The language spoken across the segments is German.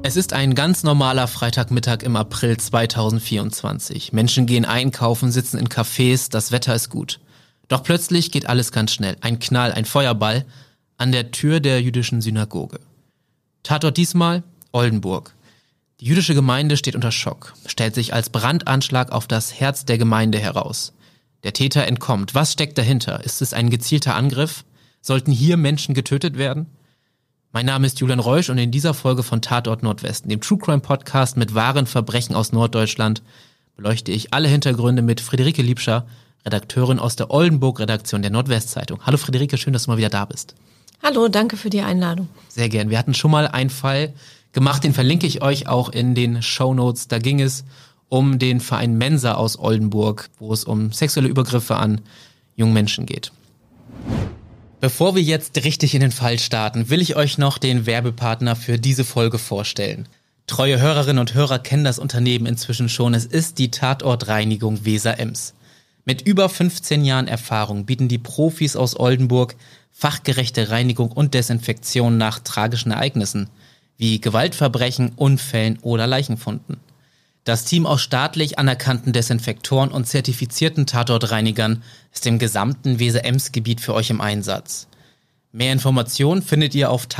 Es ist ein ganz normaler Freitagmittag im April 2024. Menschen gehen einkaufen, sitzen in Cafés, das Wetter ist gut. Doch plötzlich geht alles ganz schnell. Ein Knall, ein Feuerball an der Tür der jüdischen Synagoge. Tatort diesmal Oldenburg. Die jüdische Gemeinde steht unter Schock, stellt sich als Brandanschlag auf das Herz der Gemeinde heraus. Der Täter entkommt. Was steckt dahinter? Ist es ein gezielter Angriff? Sollten hier Menschen getötet werden? Mein Name ist Julian Reusch und in dieser Folge von Tatort Nordwesten, dem True Crime Podcast mit wahren Verbrechen aus Norddeutschland, beleuchte ich alle Hintergründe mit Friederike Liebscher, Redakteurin aus der Oldenburg-Redaktion der Nordwestzeitung. Hallo Friederike, schön, dass du mal wieder da bist. Hallo, danke für die Einladung. Sehr gern. Wir hatten schon mal einen Fall gemacht, den verlinke ich euch auch in den Shownotes. Da ging es um den Verein Mensa aus Oldenburg, wo es um sexuelle Übergriffe an jungen Menschen geht. Bevor wir jetzt richtig in den Fall starten, will ich euch noch den Werbepartner für diese Folge vorstellen. Treue Hörerinnen und Hörer kennen das Unternehmen inzwischen schon. Es ist die Tatortreinigung Weser-Ems. Mit über 15 Jahren Erfahrung bieten die Profis aus Oldenburg fachgerechte Reinigung und Desinfektion nach tragischen Ereignissen, wie Gewaltverbrechen, Unfällen oder Leichenfunden. Das Team aus staatlich anerkannten Desinfektoren und zertifizierten Tatortreinigern ist im gesamten Weser-Ems-Gebiet für euch im Einsatz. Mehr Informationen findet ihr auf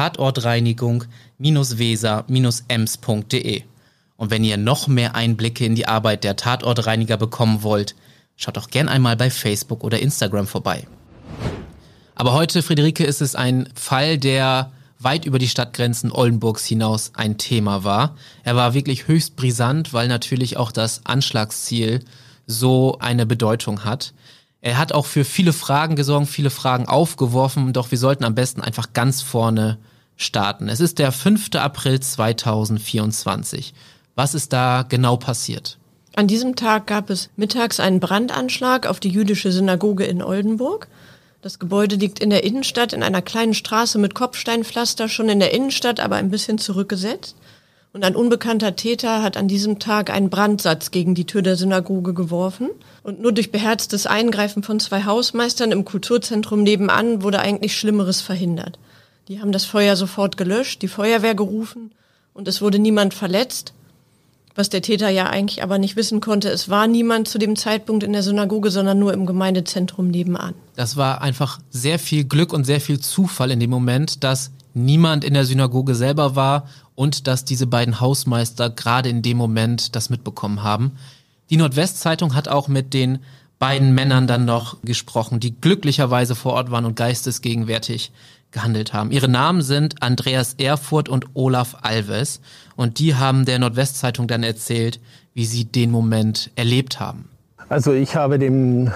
tatortreinigung-weser-ems.de. Und wenn ihr noch mehr Einblicke in die Arbeit der Tatortreiniger bekommen wollt, schaut doch gern einmal bei Facebook oder Instagram vorbei. Aber heute, Friederike, ist es ein Fall, der weit über die Stadtgrenzen Oldenburgs hinaus ein Thema war. Er war wirklich höchst brisant, weil natürlich auch das Anschlagsziel so eine Bedeutung hat. Er hat auch für viele Fragen gesorgt, viele Fragen aufgeworfen, doch wir sollten am besten einfach ganz vorne starten. Es ist der 5. April 2024. Was ist da genau passiert? An diesem Tag gab es mittags einen Brandanschlag auf die jüdische Synagoge in Oldenburg. Das Gebäude liegt in der Innenstadt, in einer kleinen Straße mit Kopfsteinpflaster, schon in der Innenstadt, aber ein bisschen zurückgesetzt. Und ein unbekannter Täter hat an diesem Tag einen Brandsatz gegen die Tür der Synagoge geworfen. Und nur durch beherztes Eingreifen von 2 Hausmeistern im Kulturzentrum nebenan wurde eigentlich Schlimmeres verhindert. Die haben das Feuer sofort gelöscht, die Feuerwehr gerufen und es wurde niemand verletzt. Was der Täter ja eigentlich aber nicht wissen konnte, es war niemand zu dem Zeitpunkt in der Synagoge, sondern nur im Gemeindezentrum nebenan. Das war einfach sehr viel Glück und sehr viel Zufall in dem Moment, dass niemand in der Synagoge selber war und dass diese beiden Hausmeister gerade in dem Moment das mitbekommen haben. Die Nordwestzeitung hat auch mit den beiden Männern dann noch gesprochen, die glücklicherweise vor Ort waren und geistesgegenwärtig gehandelt haben. Ihre Namen sind Andreas Erfurt und Olaf Alves und die haben der Nordwestzeitung dann erzählt, wie sie den Moment erlebt haben. Also ich habe den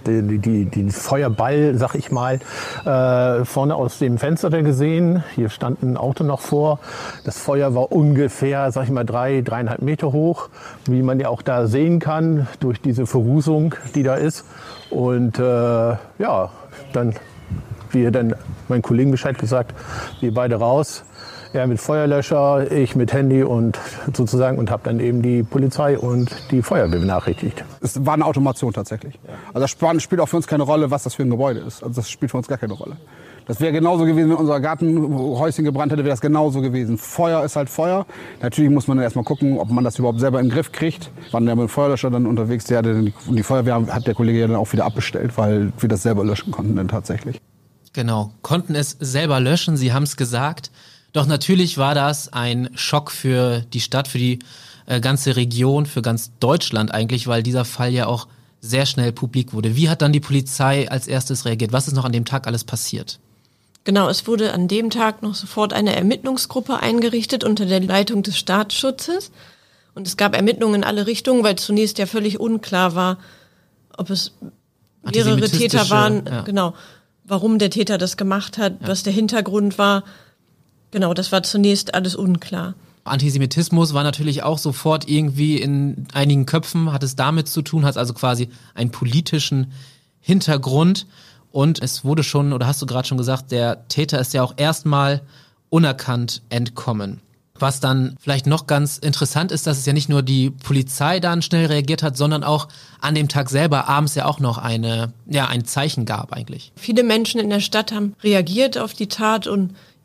Feuerball, sag ich mal, vorne aus dem Fenster gesehen. Hier stand ein Auto noch vor. Das Feuer war ungefähr, sag ich mal, 3,5 Meter hoch, wie man ja auch da sehen kann, durch diese Verrußung, die da ist. Und dann meinen Kollegen Bescheid gesagt, wir beide raus. Er mit Feuerlöscher, ich mit Handy und habe dann eben die Polizei und die Feuerwehr benachrichtigt. Es war eine Automation tatsächlich. Also das spielt auch für uns keine Rolle, was das für ein Gebäude ist. Also das spielt für uns gar keine Rolle. Das wäre genauso gewesen, wenn unser Gartenhäuschen gebrannt hätte, wäre das genauso gewesen. Feuer ist halt Feuer. Natürlich muss man dann erstmal gucken, ob man das überhaupt selber in den Griff kriegt. Waren der mit dem Feuerlöscher dann unterwegs, und die Feuerwehr hat der Kollege ja dann auch wieder abbestellt, weil wir das selber löschen konnten dann tatsächlich. Genau, konnten es selber löschen, sie haben es gesagt. Doch natürlich war das ein Schock für die Stadt, für die ganze Region, für ganz Deutschland eigentlich, weil dieser Fall ja auch sehr schnell publik wurde. Wie hat dann die Polizei als erstes reagiert? Was ist noch an dem Tag alles passiert? Genau, es wurde an dem Tag noch sofort eine Ermittlungsgruppe eingerichtet unter der Leitung des Staatsschutzes. Und es gab Ermittlungen in alle Richtungen, weil zunächst ja völlig unklar war, ob es mehrere Täter waren, genau, warum der Täter das gemacht hat, was der Hintergrund war. Genau, das war zunächst alles unklar. Antisemitismus war natürlich auch sofort irgendwie in einigen Köpfen, hat es damit zu tun, hat es also quasi einen politischen Hintergrund. Und es wurde schon, oder hast du gerade schon gesagt, der Täter ist ja auch erstmal unerkannt entkommen. Was dann vielleicht noch ganz interessant ist, dass es ja nicht nur die Polizei dann schnell reagiert hat, sondern auch an dem Tag selber abends ja auch noch ein Zeichen gab eigentlich. Viele Menschen in der Stadt haben reagiert auf die Tat und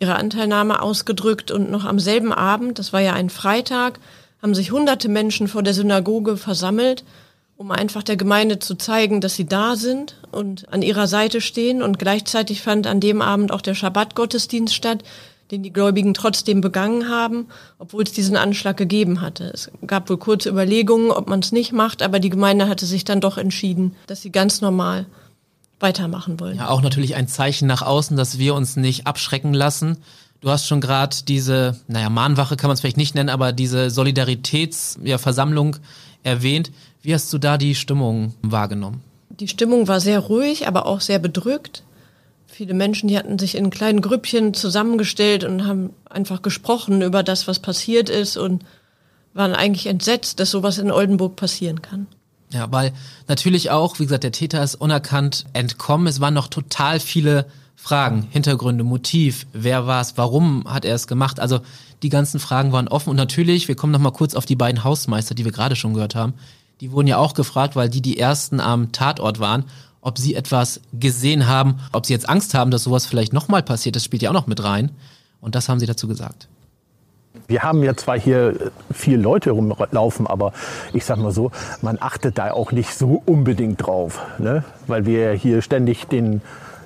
ihre Anteilnahme ausgedrückt und noch am selben Abend, das war ja ein Freitag, haben sich hunderte Menschen vor der Synagoge versammelt, um einfach der Gemeinde zu zeigen, dass sie da sind und an ihrer Seite stehen. Und gleichzeitig fand an dem Abend auch der Schabbat-Gottesdienst statt, den die Gläubigen trotzdem begangen haben, obwohl es diesen Anschlag gegeben hatte. Es gab wohl kurze Überlegungen, ob man es nicht macht, aber die Gemeinde hatte sich dann doch entschieden, dass sie ganz normal weitermachen wollen. Ja, auch natürlich ein Zeichen nach außen, dass wir uns nicht abschrecken lassen. Du hast schon gerade diese, Mahnwache kann man es vielleicht nicht nennen, aber diese Solidaritätsversammlung erwähnt. Wie hast du da die Stimmung wahrgenommen? Die Stimmung war sehr ruhig, aber auch sehr bedrückt. Viele Menschen, die hatten sich in kleinen Grüppchen zusammengestellt und haben einfach gesprochen über das, was passiert ist und waren eigentlich entsetzt, dass sowas in Oldenburg passieren kann. Ja, weil natürlich auch, wie gesagt, der Täter ist unerkannt entkommen. Es waren noch total viele Fragen, Hintergründe, Motiv, wer war es, warum hat er es gemacht? Also die ganzen Fragen waren offen und natürlich, wir kommen noch mal kurz auf die beiden Hausmeister, die wir gerade schon gehört haben. Die wurden ja auch gefragt, weil die ersten am Tatort waren, ob sie etwas gesehen haben, ob sie jetzt Angst haben, dass sowas vielleicht nochmal passiert, das spielt ja auch noch mit rein. Und das haben sie dazu gesagt. Wir haben ja zwar hier viele Leute rumlaufen, aber ich sag mal so, man achtet da auch nicht so unbedingt drauf, ne? Weil wir hier ständig den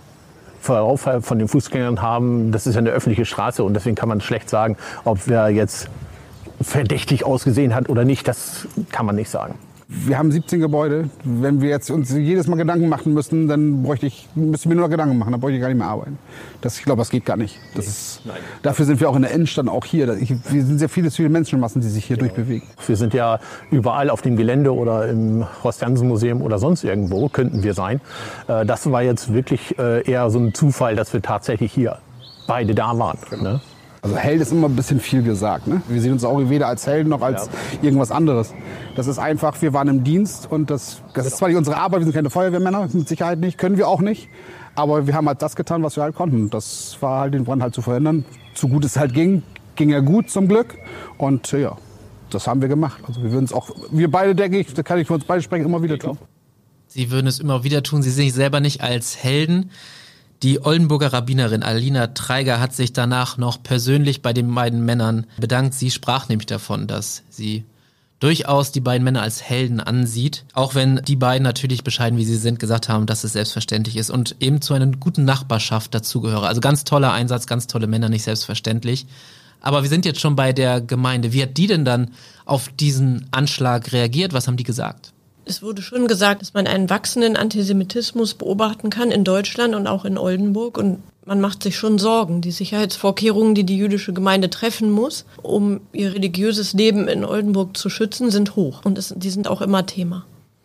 Verlauf von den Fußgängern haben. Das ist ja eine öffentliche Straße und deswegen kann man schlecht sagen, ob wer jetzt verdächtig ausgesehen hat oder nicht. Das kann man nicht sagen. Wir haben 17 Gebäude. Wenn wir jetzt uns jedes Mal Gedanken machen müssten, dann müsste ich mir nur noch Gedanken machen. Dann bräuchte ich gar nicht mehr arbeiten. Ich glaube, das geht gar nicht. Dafür sind wir auch in der Innenstadt, auch hier. Wir sind sehr viele Menschenmassen, die sich hier durchbewegen. Wir sind ja überall auf dem Gelände oder im Horst-Janssen-Museum oder sonst irgendwo, könnten wir sein. Das war jetzt wirklich eher so ein Zufall, dass wir tatsächlich hier beide da waren. Ne? Also Held ist immer ein bisschen viel gesagt. Ne? Wir sehen uns auch weder als Helden noch als irgendwas anderes. Das ist einfach, wir waren im Dienst und das ist zwar nicht unsere Arbeit, wir sind keine Feuerwehrmänner, mit Sicherheit nicht, können wir auch nicht. Aber wir haben halt das getan, was wir halt konnten. Das war halt, den Brand halt zu verhindern. So gut es halt ging er gut zum Glück. Und ja, das haben wir gemacht. Also wir würden es auch, wir beide, denke ich, da kann ich für uns beide sprechen, immer wieder tun. Sie würden es immer wieder tun, sie sehen sich selber nicht als Helden. Die Oldenburger Rabbinerin Alina Treiger hat sich danach noch persönlich bei den beiden Männern bedankt. Sie sprach nämlich davon, dass sie durchaus die beiden Männer als Helden ansieht, auch wenn die beiden natürlich bescheiden, wie sie sind, gesagt haben, dass es selbstverständlich ist und eben zu einer guten Nachbarschaft dazugehöre. Also ganz toller Einsatz, ganz tolle Männer, nicht selbstverständlich. Aber wir sind jetzt schon bei der Gemeinde. Wie hat die denn dann auf diesen Anschlag reagiert? Was haben die gesagt? Es wurde schon gesagt, dass man einen wachsenden Antisemitismus beobachten kann in Deutschland und auch in Oldenburg. Und man macht sich schon Sorgen. Die Sicherheitsvorkehrungen, die die jüdische Gemeinde treffen muss, um ihr religiöses Leben in Oldenburg zu schützen, sind hoch. Und die sind auch immer Thema.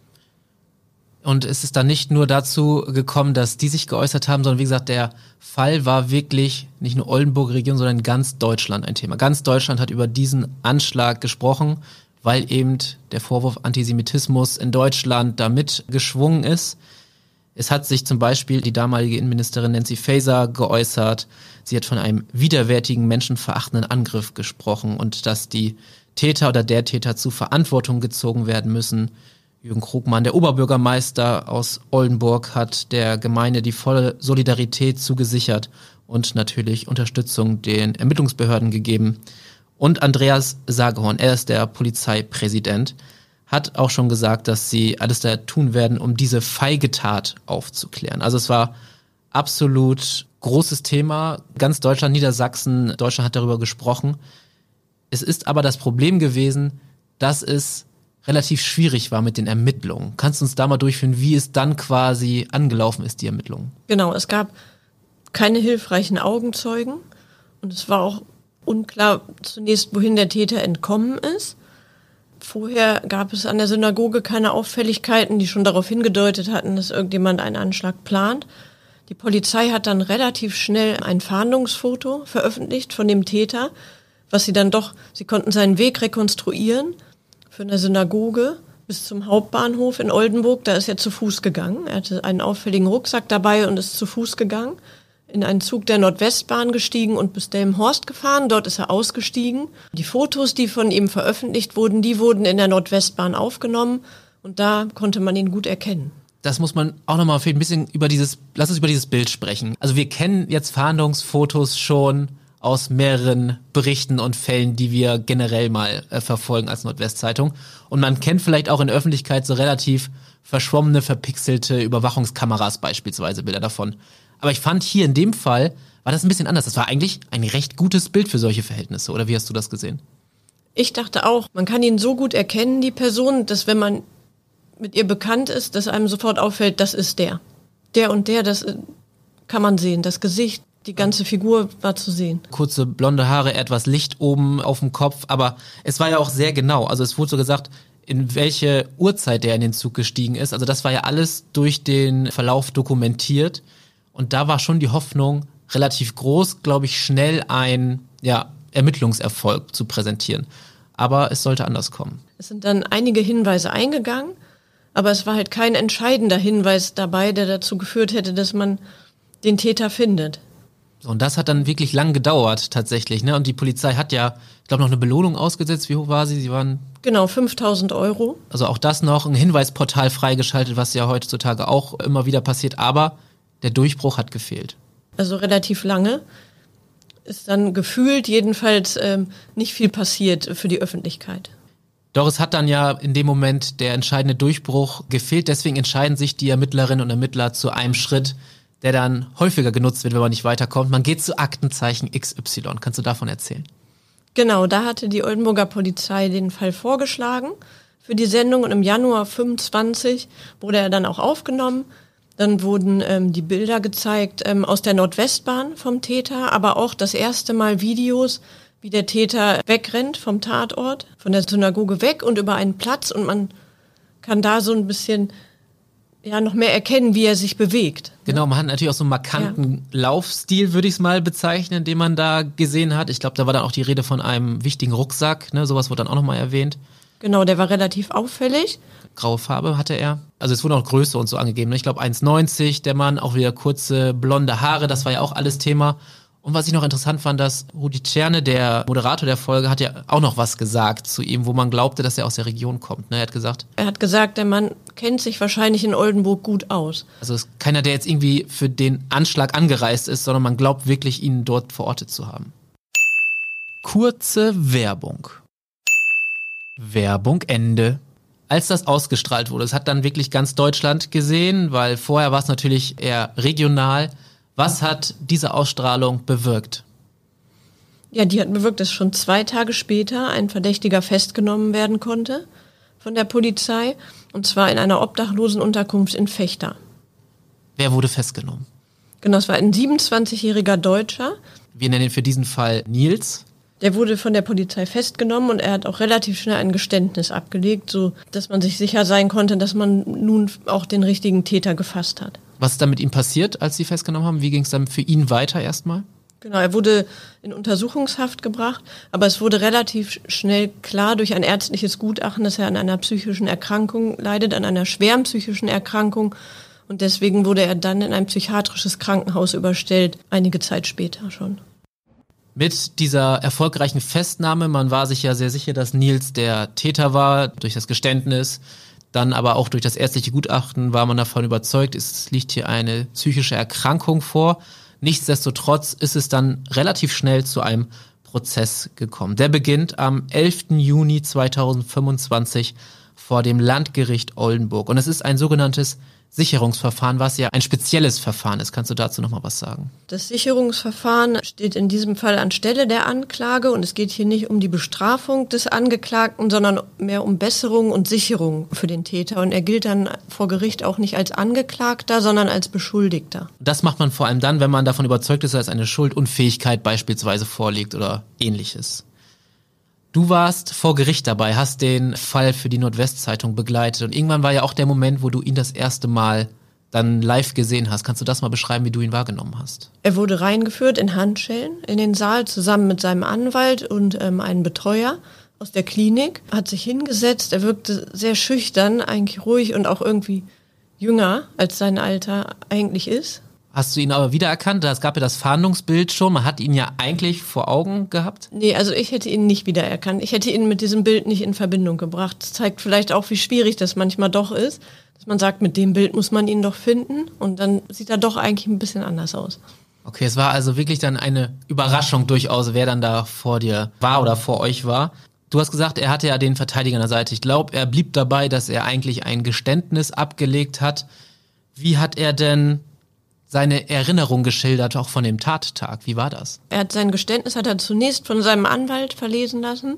Und es ist dann nicht nur dazu gekommen, dass die sich geäußert haben, sondern wie gesagt, der Fall war wirklich nicht nur Oldenburger Region, sondern ganz Deutschland ein Thema. Ganz Deutschland hat über diesen Anschlag gesprochen, weil eben der Vorwurf Antisemitismus in Deutschland da mitgeschwungen ist. Es hat sich zum Beispiel die damalige Innenministerin Nancy Faeser geäußert. Sie hat von einem widerwärtigen, menschenverachtenden Angriff gesprochen und dass die Täter oder der Täter zu Verantwortung gezogen werden müssen. Jürgen Krugmann, der Oberbürgermeister aus Oldenburg, hat der Gemeinde die volle Solidarität zugesichert und natürlich Unterstützung den Ermittlungsbehörden gegeben. Und Andreas Sagehorn, er ist der Polizeipräsident, hat auch schon gesagt, dass sie alles da tun werden, um diese feige Tat aufzuklären. Also es war absolut großes Thema. Ganz Deutschland, Niedersachsen, Deutschland hat darüber gesprochen. Es ist aber das Problem gewesen, dass es relativ schwierig war mit den Ermittlungen. Kannst du uns da mal durchführen, wie es dann quasi angelaufen ist, die Ermittlungen? Genau, es gab keine hilfreichen Augenzeugen und es war auch unklar zunächst, wohin der Täter entkommen ist. Vorher gab es an der Synagoge keine Auffälligkeiten, die schon darauf hingedeutet hatten, dass irgendjemand einen Anschlag plant. Die Polizei hat dann relativ schnell ein Fahndungsfoto veröffentlicht von dem Täter, sie konnten seinen Weg rekonstruieren von der Synagoge bis zum Hauptbahnhof in Oldenburg. Da ist er zu Fuß gegangen. Er hatte einen auffälligen Rucksack dabei und ist zu Fuß gegangen. In einen Zug der Nordwestbahn gestiegen und bis Delmenhorst gefahren. Dort ist er ausgestiegen. Die Fotos, die von ihm veröffentlicht wurden, die wurden in der Nordwestbahn aufgenommen und da konnte man ihn gut erkennen. Das muss man auch nochmal ein bisschen lass uns über dieses Bild sprechen. Also wir kennen jetzt Fahndungsfotos schon aus mehreren Berichten und Fällen, die wir generell mal verfolgen als Nordwestzeitung. Und man kennt vielleicht auch in der Öffentlichkeit so relativ verschwommene, verpixelte Überwachungskameras beispielsweise, Bilder davon. Aber ich fand hier in dem Fall, war das ein bisschen anders. Das war eigentlich ein recht gutes Bild für solche Verhältnisse. Oder wie hast du das gesehen? Ich dachte auch, man kann ihn so gut erkennen, die Person, dass wenn man mit ihr bekannt ist, dass einem sofort auffällt, das ist der. Der und der, das kann man sehen. Das Gesicht, die ganze Figur war zu sehen. Kurze blonde Haare, etwas Licht oben auf dem Kopf. Aber es war ja auch sehr genau. Also es wurde so gesagt, in welche Uhrzeit der in den Zug gestiegen ist. Also das war ja alles durch den Verlauf dokumentiert. Und da war schon die Hoffnung relativ groß, glaube ich, schnell ein Ermittlungserfolg zu präsentieren. Aber es sollte anders kommen. Es sind dann einige Hinweise eingegangen, aber es war halt kein entscheidender Hinweis dabei, der dazu geführt hätte, dass man den Täter findet. Und das hat dann wirklich lang gedauert tatsächlich, ne? Und die Polizei hat ja, ich glaube, noch eine Belohnung ausgesetzt. Wie hoch war sie? Sie waren... Genau, 5.000 €. Also auch das noch, ein Hinweisportal freigeschaltet, was ja heutzutage auch immer wieder passiert. Aber der Durchbruch hat gefehlt. Also relativ lange. Ist dann gefühlt jedenfalls nicht viel passiert für die Öffentlichkeit. Doch es hat dann ja in dem Moment der entscheidende Durchbruch gefehlt. Deswegen entscheiden sich die Ermittlerinnen und Ermittler zu einem Schritt, der dann häufiger genutzt wird, wenn man nicht weiterkommt. Man geht zu Aktenzeichen XY. Kannst du davon erzählen? Genau, da hatte die Oldenburger Polizei den Fall vorgeschlagen für die Sendung und im Januar 25 wurde er dann auch aufgenommen. Dann wurden die Bilder gezeigt aus der Nordwestbahn vom Täter, aber auch das erste Mal Videos, wie der Täter wegrennt vom Tatort, von der Synagoge weg und über einen Platz und man kann da so ein bisschen noch mehr erkennen, wie er sich bewegt. Genau, man hat natürlich auch so einen markanten Laufstil, würde ich es mal bezeichnen, den man da gesehen hat. Ich glaube, da war dann auch die Rede von einem wichtigen Rucksack, ne? Sowas wurde dann auch nochmal erwähnt. Genau, der war relativ auffällig. Graue Farbe hatte er. Also es wurde auch Größe und so angegeben. Ne? Ich glaube 1,90, der Mann, auch wieder kurze blonde Haare, das war ja auch alles Thema. Und was ich noch interessant fand, dass Rudi Czerne, der Moderator der Folge, hat ja auch noch was gesagt zu ihm, wo man glaubte, dass er aus der Region kommt. Ne? Er hat gesagt, der Mann kennt sich wahrscheinlich in Oldenburg gut aus. Also es ist keiner, der jetzt irgendwie für den Anschlag angereist ist, sondern man glaubt wirklich, ihn dort verortet zu haben. Kurze Werbung. Werbung Ende. Als das ausgestrahlt wurde, es hat dann wirklich ganz Deutschland gesehen, weil vorher war es natürlich eher regional. Was hat diese Ausstrahlung bewirkt? Ja, die hat bewirkt, dass schon 2 Tage später ein Verdächtiger festgenommen werden konnte von der Polizei, und zwar in einer Obdachlosenunterkunft in Vechta. Wer wurde festgenommen? Genau, es war ein 27-jähriger Deutscher. Wir nennen ihn für diesen Fall Nils. Der wurde von der Polizei festgenommen und er hat auch relativ schnell ein Geständnis abgelegt, so dass man sich sicher sein konnte, dass man nun auch den richtigen Täter gefasst hat. Was ist dann mit ihm passiert, als sie festgenommen haben? Wie ging es dann für ihn weiter erstmal? Genau, er wurde in Untersuchungshaft gebracht, aber es wurde relativ schnell klar durch ein ärztliches Gutachten, dass er an einer psychischen Erkrankung leidet, an einer schweren psychischen Erkrankung. Und deswegen wurde er dann in ein psychiatrisches Krankenhaus überstellt, einige Zeit später schon. Mit dieser erfolgreichen Festnahme, man war sich ja sehr sicher, dass Nils der Täter war, durch das Geständnis, dann aber auch durch das ärztliche Gutachten war man davon überzeugt, es liegt hier eine psychische Erkrankung vor. Nichtsdestotrotz ist es dann relativ schnell zu einem Prozess gekommen. Der beginnt am 11. Juni 2025 vor dem Landgericht Oldenburg. Und es ist ein sogenanntes Sicherungsverfahren, was ja ein spezielles Verfahren ist. Kannst du dazu noch mal was sagen? Das Sicherungsverfahren steht in diesem Fall anstelle der Anklage und es geht hier nicht um die Bestrafung des Angeklagten, sondern mehr um Besserung und Sicherung für den Täter. Und er gilt dann vor Gericht auch nicht als Angeklagter, sondern als Beschuldigter. Das macht man vor allem dann, wenn man davon überzeugt ist, dass eine Schuldunfähigkeit beispielsweise vorliegt oder ähnliches. Du warst vor Gericht dabei, hast den Fall für die Nordwestzeitung begleitet und irgendwann war ja auch der Moment, wo du ihn das erste Mal dann live gesehen hast. Kannst du das mal beschreiben, wie du ihn wahrgenommen hast? Er wurde reingeführt in Handschellen in den Saal zusammen mit seinem Anwalt und einem Betreuer aus der Klinik, hat sich hingesetzt, er wirkte sehr schüchtern, eigentlich ruhig und auch irgendwie jünger, als sein Alter eigentlich ist. Hast du ihn aber wiedererkannt? Es gab ja das Fahndungsbild schon, man hat ihn ja eigentlich vor Augen gehabt. Nee, also ich hätte ihn nicht wiedererkannt. Ich hätte ihn mit diesem Bild nicht in Verbindung gebracht. Das zeigt vielleicht auch, wie schwierig das manchmal doch ist, dass man sagt, mit dem Bild muss man ihn doch finden und dann sieht er doch eigentlich ein bisschen anders aus. Okay, es war also wirklich dann eine Überraschung durchaus, wer dann da vor dir war oder vor euch war. Du hast gesagt, er hatte ja den Verteidiger an der Seite. Ich glaube, er blieb dabei, dass er eigentlich ein Geständnis abgelegt hat. Wie hat er denn seine Erinnerung geschildert, auch von dem Tattag? Wie war das? Sein Geständnis hat er zunächst von seinem Anwalt verlesen lassen,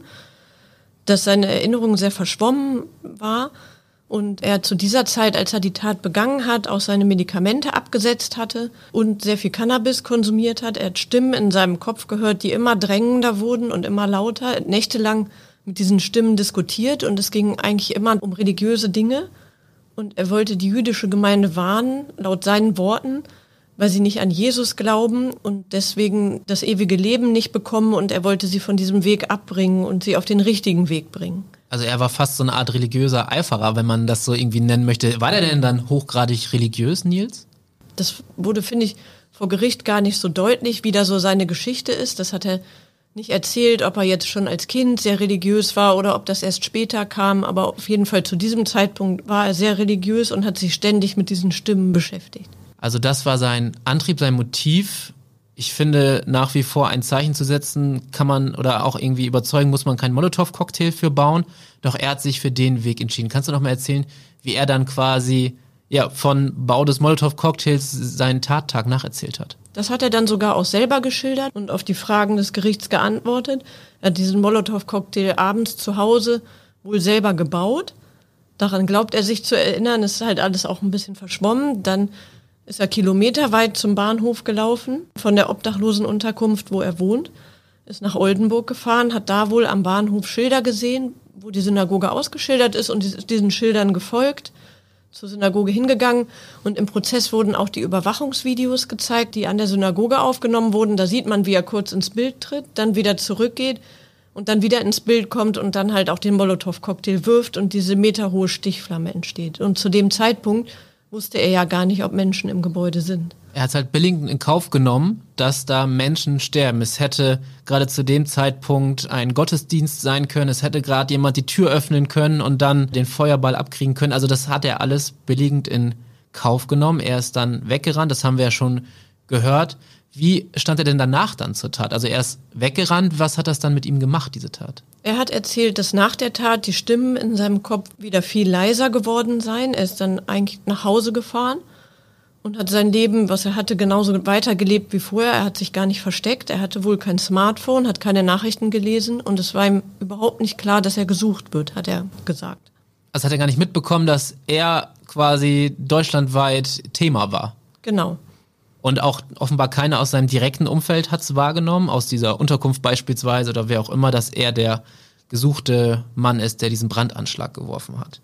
dass seine Erinnerung sehr verschwommen war und er zu dieser Zeit, als er die Tat begangen hat, auch seine Medikamente abgesetzt hatte und sehr viel Cannabis konsumiert hat. Er hat Stimmen in seinem Kopf gehört, die immer drängender wurden und immer lauter, nächtelang mit diesen Stimmen diskutiert und es ging eigentlich immer um religiöse Dinge und er wollte die jüdische Gemeinde warnen, laut seinen Worten, weil sie nicht an Jesus glauben und deswegen das ewige Leben nicht bekommen und er wollte sie von diesem Weg abbringen und sie auf den richtigen Weg bringen. Also er war fast so eine Art religiöser Eiferer, wenn man das so irgendwie nennen möchte. War der denn dann hochgradig religiös, Nils? Das wurde, finde ich, vor Gericht gar nicht so deutlich, wie da so seine Geschichte ist. Das hat er nicht erzählt, ob er jetzt schon als Kind sehr religiös war oder ob das erst später kam. Aber auf jeden Fall zu diesem Zeitpunkt war er sehr religiös und hat sich ständig mit diesen Stimmen beschäftigt. Also das war sein Antrieb, sein Motiv. Ich finde, nach wie vor ein Zeichen zu setzen, kann man oder auch irgendwie überzeugen, muss man keinen Molotow-Cocktail für bauen. Doch er hat sich für den Weg entschieden. Kannst du noch mal erzählen, wie er dann quasi von Bau des Molotow-Cocktails seinen Tattag nacherzählt hat? Das hat er dann sogar auch selber geschildert und auf die Fragen des Gerichts geantwortet. Er hat diesen Molotow-Cocktail abends zu Hause wohl selber gebaut. Daran glaubt er sich zu erinnern. Es ist halt alles auch ein bisschen verschwommen. Dann ist er kilometerweit zum Bahnhof gelaufen, von der Obdachlosenunterkunft, wo er wohnt, ist nach Oldenburg gefahren, hat da wohl am Bahnhof Schilder gesehen, wo die Synagoge ausgeschildert ist und ist diesen Schildern gefolgt, zur Synagoge hingegangen und im Prozess wurden auch die Überwachungsvideos gezeigt, die an der Synagoge aufgenommen wurden. Da sieht man, wie er kurz ins Bild tritt, dann wieder zurückgeht und dann wieder ins Bild kommt und dann halt auch den Molotow-Cocktail wirft und diese meterhohe Stichflamme entsteht. Und zu dem Zeitpunkt wusste er ja gar nicht, ob Menschen im Gebäude sind. Er hat halt billigend in Kauf genommen, dass da Menschen sterben. Es hätte gerade zu dem Zeitpunkt ein Gottesdienst sein können, es hätte gerade jemand die Tür öffnen können und dann den Feuerball abkriegen können. Also das hat er alles billigend in Kauf genommen. Er ist dann weggerannt, das haben wir ja schon gehört. Wie stand er denn danach dann zur Tat? Also er ist weggerannt, was hat das dann mit ihm gemacht, diese Tat? Er hat erzählt, dass nach der Tat die Stimmen in seinem Kopf wieder viel leiser geworden seien. Er ist dann eigentlich nach Hause gefahren und hat sein Leben, was er hatte, genauso weitergelebt wie vorher. Er hat sich gar nicht versteckt. Er hatte wohl kein Smartphone, hat keine Nachrichten gelesen und es war ihm überhaupt nicht klar, dass er gesucht wird, hat er gesagt. Also hat er gar nicht mitbekommen, dass er quasi deutschlandweit Thema war? Genau. Und auch offenbar keiner aus seinem direkten Umfeld hat es wahrgenommen, aus dieser Unterkunft beispielsweise oder wer auch immer, dass er der gesuchte Mann ist, der diesen Brandanschlag geworfen hat.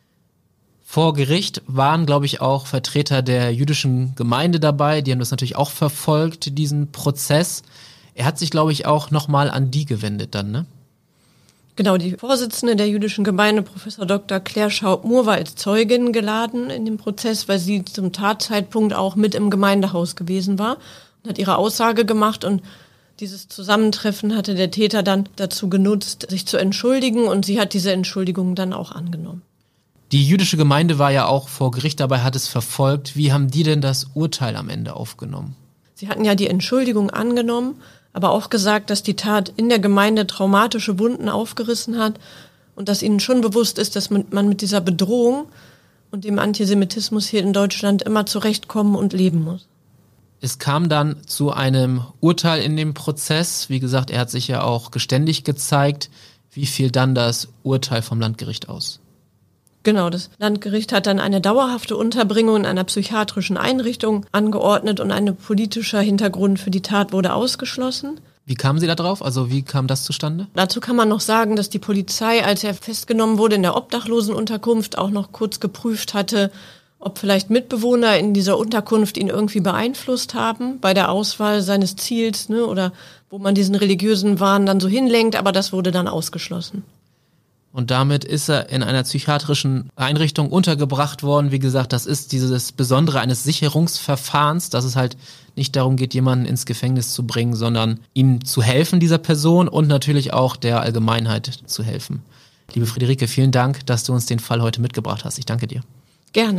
Vor Gericht waren, glaube ich, auch Vertreter der jüdischen Gemeinde dabei. Die haben das natürlich auch verfolgt, diesen Prozess. Er hat sich, glaube ich, auch nochmal an die gewendet dann, ne? Genau, die Vorsitzende der jüdischen Gemeinde, Professor Dr. Claire Schaub-Mohr, war als Zeugin geladen in dem Prozess, weil sie zum Tatzeitpunkt auch mit im Gemeindehaus gewesen war und hat ihre Aussage gemacht. Und dieses Zusammentreffen hatte der Täter dann dazu genutzt, sich zu entschuldigen und sie hat diese Entschuldigung dann auch angenommen. Die jüdische Gemeinde war ja auch vor Gericht dabei, hat es verfolgt. Wie haben die denn das Urteil am Ende aufgenommen? Sie hatten ja die Entschuldigung angenommen, aber auch gesagt, dass die Tat in der Gemeinde traumatische Wunden aufgerissen hat und dass ihnen schon bewusst ist, dass man mit dieser Bedrohung und dem Antisemitismus hier in Deutschland immer zurechtkommen und leben muss. Es kam dann zu einem Urteil in dem Prozess. Wie gesagt, er hat sich ja auch geständig gezeigt. Wie fiel dann das Urteil vom Landgericht aus? Genau, das Landgericht hat dann eine dauerhafte Unterbringung in einer psychiatrischen Einrichtung angeordnet und ein politischer Hintergrund für die Tat wurde ausgeschlossen. Wie kamen Sie da drauf? Also wie kam das zustande? Dazu kann man noch sagen, dass die Polizei, als er festgenommen wurde in der Obdachlosenunterkunft, auch noch kurz geprüft hatte, ob vielleicht Mitbewohner in dieser Unterkunft ihn irgendwie beeinflusst haben bei der Auswahl seines Ziels, ne, oder wo man diesen religiösen Wahn dann so hinlenkt, aber das wurde dann ausgeschlossen. Und damit ist er in einer psychiatrischen Einrichtung untergebracht worden. Wie gesagt, das ist dieses Besondere eines Sicherungsverfahrens, dass es halt nicht darum geht, jemanden ins Gefängnis zu bringen, sondern ihm zu helfen, dieser Person, und natürlich auch der Allgemeinheit zu helfen. Liebe Friederike, vielen Dank, dass du uns den Fall heute mitgebracht hast. Ich danke dir. Gerne.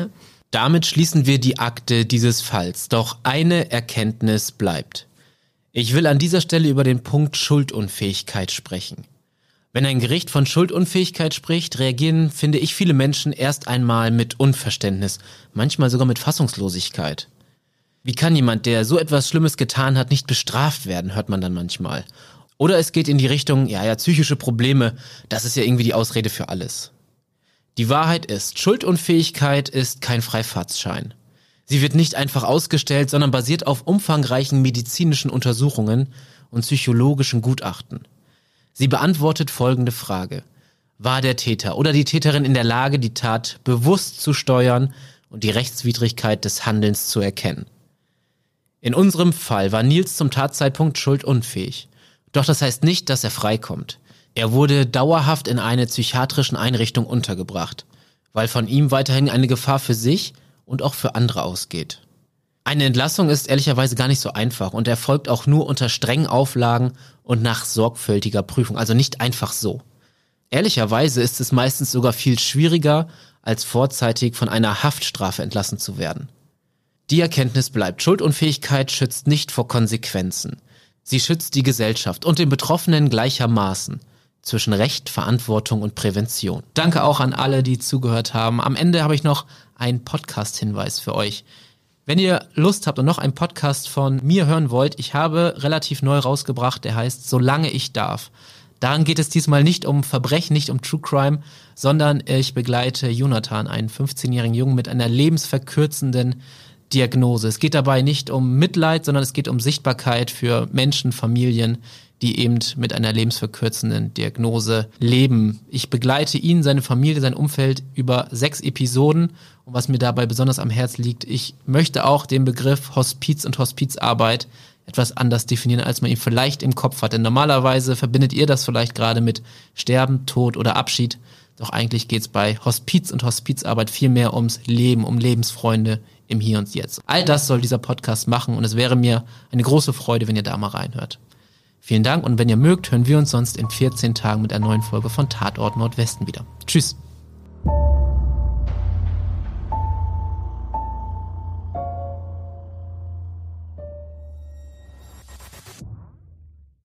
Damit schließen wir die Akte dieses Falls. Doch eine Erkenntnis bleibt. Ich will an dieser Stelle über den Punkt Schuldunfähigkeit sprechen. Wenn ein Gericht von Schuldunfähigkeit spricht, reagieren, finde ich, viele Menschen erst einmal mit Unverständnis, manchmal sogar mit Fassungslosigkeit. Wie kann jemand, der so etwas Schlimmes getan hat, nicht bestraft werden, hört man dann manchmal. Oder es geht in die Richtung, psychische Probleme, das ist ja irgendwie die Ausrede für alles. Die Wahrheit ist, Schuldunfähigkeit ist kein Freifahrtsschein. Sie wird nicht einfach ausgestellt, sondern basiert auf umfangreichen medizinischen Untersuchungen und psychologischen Gutachten. Sie beantwortet folgende Frage. War der Täter oder die Täterin in der Lage, die Tat bewusst zu steuern und die Rechtswidrigkeit des Handelns zu erkennen? In unserem Fall war Nils zum Tatzeitpunkt schuldunfähig. Doch das heißt nicht, dass er freikommt. Er wurde dauerhaft in einer psychiatrischen Einrichtung untergebracht, weil von ihm weiterhin eine Gefahr für sich und auch für andere ausgeht. Eine Entlassung ist ehrlicherweise gar nicht so einfach und erfolgt auch nur unter strengen Auflagen und nach sorgfältiger Prüfung, also nicht einfach so. Ehrlicherweise ist es meistens sogar viel schwieriger, als vorzeitig von einer Haftstrafe entlassen zu werden. Die Erkenntnis bleibt, Schuldunfähigkeit schützt nicht vor Konsequenzen. Sie schützt die Gesellschaft und den Betroffenen gleichermaßen zwischen Recht, Verantwortung und Prävention. Danke auch an alle, die zugehört haben. Am Ende habe ich noch einen Podcast-Hinweis für euch. Wenn ihr Lust habt und noch einen Podcast von mir hören wollt, ich habe relativ neu rausgebracht, der heißt Solange ich darf. Daran geht es diesmal nicht um Verbrechen, nicht um True Crime, sondern ich begleite Jonathan, einen 15-jährigen Jungen mit einer lebensverkürzenden Diagnose. Es geht dabei nicht um Mitleid, sondern es geht um Sichtbarkeit für Menschen, Familien, die eben mit einer lebensverkürzenden Diagnose leben. Ich begleite ihn, seine Familie, sein Umfeld über 6 Episoden. Und was mir dabei besonders am Herz liegt, ich möchte auch den Begriff Hospiz und Hospizarbeit etwas anders definieren, als man ihn vielleicht im Kopf hat. Denn normalerweise verbindet ihr das vielleicht gerade mit Sterben, Tod oder Abschied. Doch eigentlich geht es bei Hospiz und Hospizarbeit viel mehr ums Leben, um Lebensfreunde im Hier und Jetzt. All das soll dieser Podcast machen und es wäre mir eine große Freude, wenn ihr da mal reinhört. Vielen Dank und wenn ihr mögt, hören wir uns sonst in 14 Tagen mit einer neuen Folge von Tatort Nordwesten wieder. Tschüss.